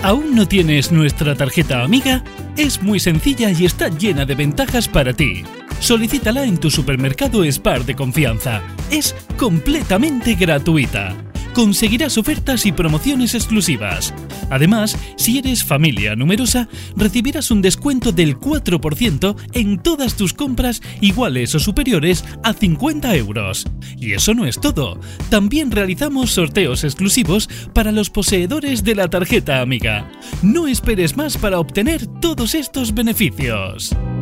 ¿Aún no tienes nuestra tarjeta amiga? Es muy sencilla y está llena de ventajas para ti. Solicítala en tu supermercado Spar de confianza. Es completamente gratuita. Conseguirás ofertas y promociones exclusivas. Además, si eres familia numerosa, recibirás un descuento del 4% en todas tus compras iguales o superiores a 50 euros. Y eso no es todo. También realizamos sorteos exclusivos para los poseedores de la tarjeta amiga. No esperes más para obtener todos estos beneficios.